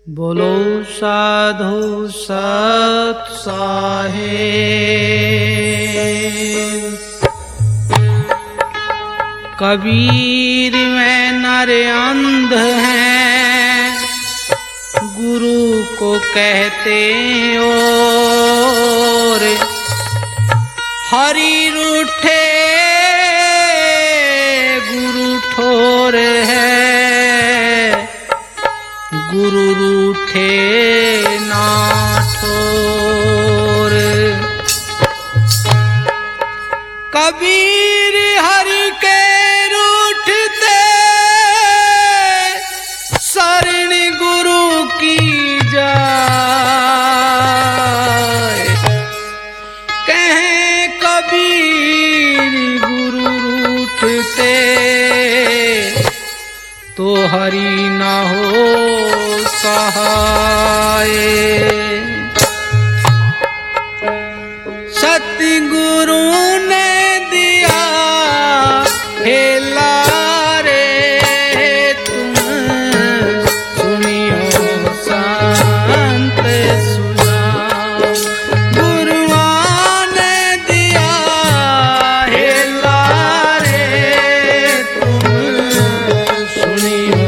बोलो साधु सत साहेब। कबीर में नर अंध हैं, गुरु को कहते और हरि रूठे गुरु ठोर है, गुरु रूठे ना ठोर। कबीर हरि के रूठते शरण गुरु की जाए, कहें कबीर गुरु रूठते तो हरि न हो सहाय। सतगुरु ने दिया हे लारे तुम सुनियो संत सुनाओ। गुरुआन ने दिया हे लारे तुम सुनियो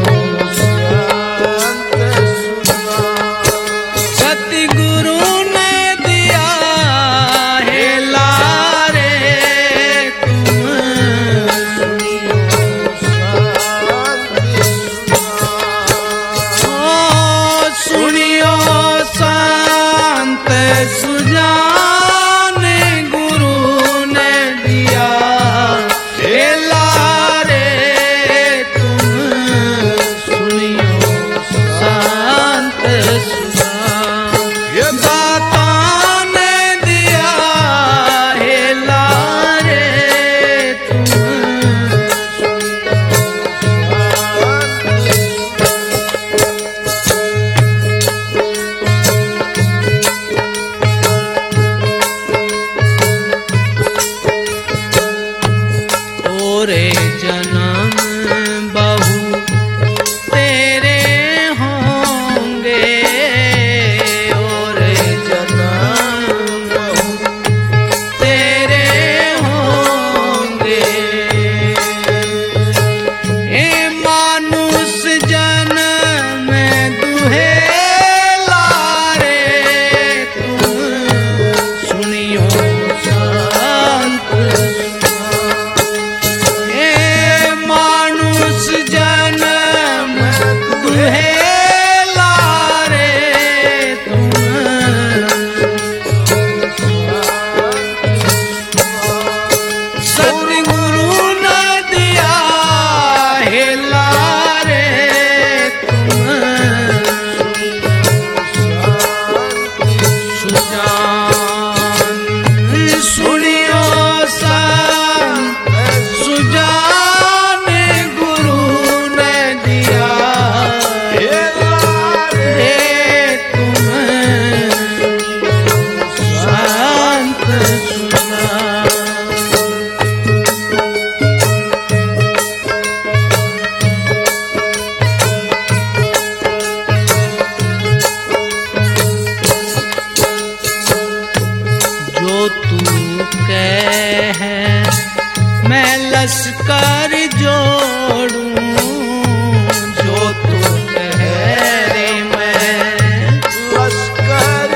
लश्कर जोड़ूं, जो तू कहे मैं लश्कर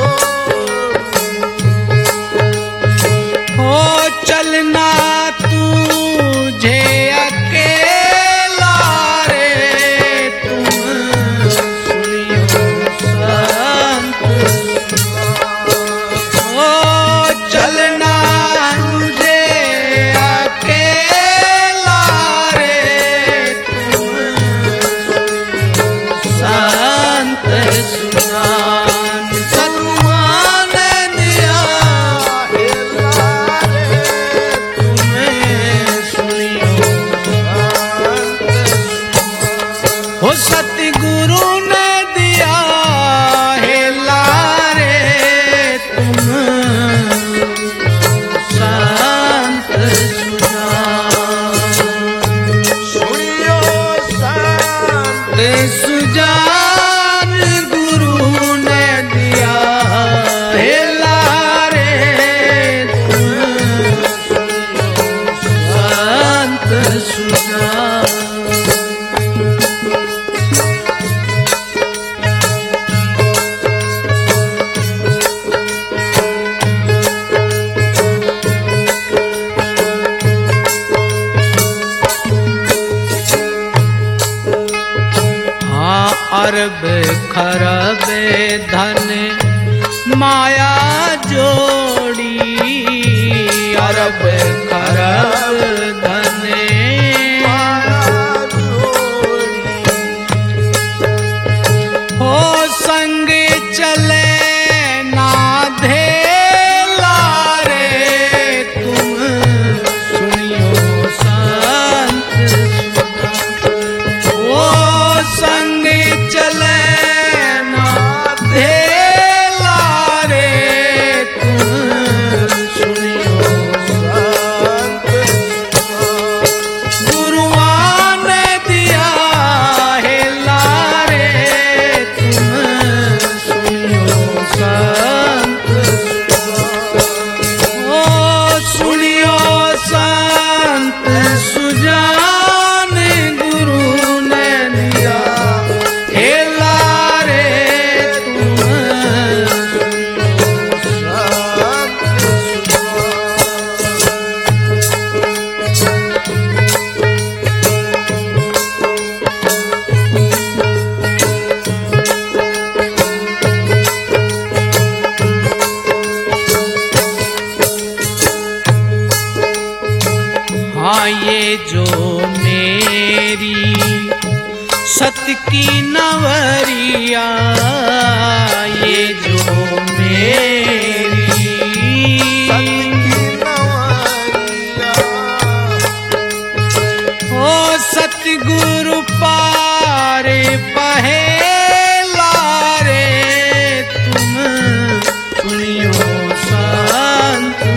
जोड़ूं। हो चलना तुझे अकेला रे तुम सुनियो संत। हो चलना सतगुरु ने दिया है लारे तुम संत सुनियो संत सुजान अरब खरब धन माया जोड़ी, अरब खरब धन माया जोड़ी। हो संग चले ना धेला रे तुम, सुनियो संत वो संग चले ना धेला रे तुम, सुनियो संत। गुरुआ ने दिया है लारे तुम, सुनियो संत। ओ सुनियो संत सुजान, गुरु ने दिया हे लारे तुम, हाँ ये जो मेरी सत की नवरिया, ये जो मेरी सत की नवरिया, ओ सतगुरु पारे पहेला रे तुम, सुनियो संत।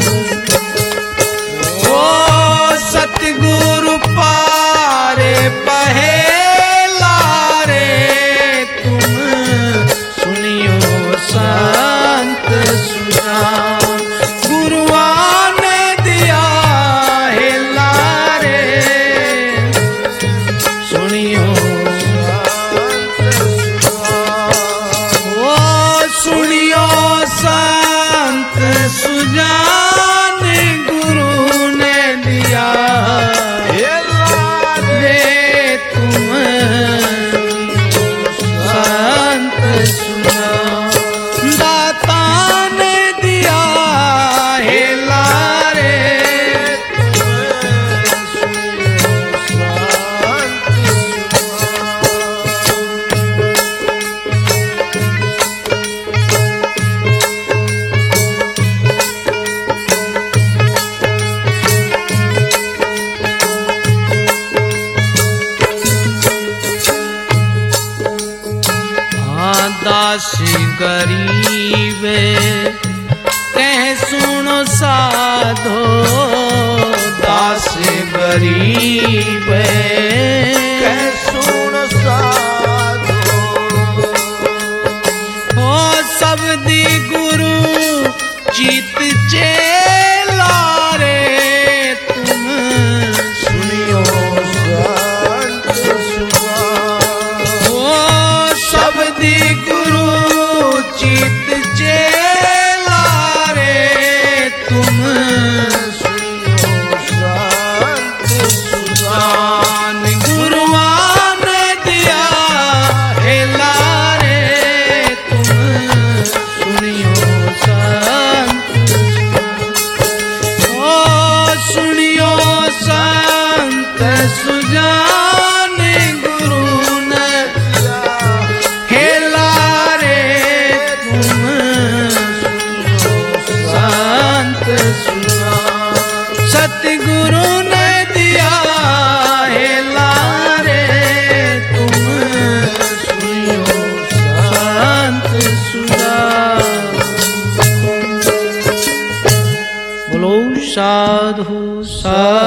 ओ सतगुरु पारे पहेला रे तुम, सुनियो संत सुजान। गुरुआ ने दिया है लारे, सुनियो संत सुजान। ओ सुनियो संत सुजान, गुरु ने दिया हे लारे तुम, संत सुजान। दाता ने दिया हे लारे तुम, सुनियो दास गरीब कह सुनो साधो, दास गरीब कह सुनो साधो। हो सबदी गुरु चित चेला रे तुम, सुनियो संत सुजान। हो सबदी गुरु चित चेला रे तुम, सुनियो संत सुजान। गुरुआ ने दिया है लारे तुम, सुनियो संत। ओ सुनियो संत सुजान, गुरु ने हे लारे तुम, संत सुजान। सतगुरु ने दिया है लारे तुम, सुनियो संत सुजान। बोलो साधु साधु।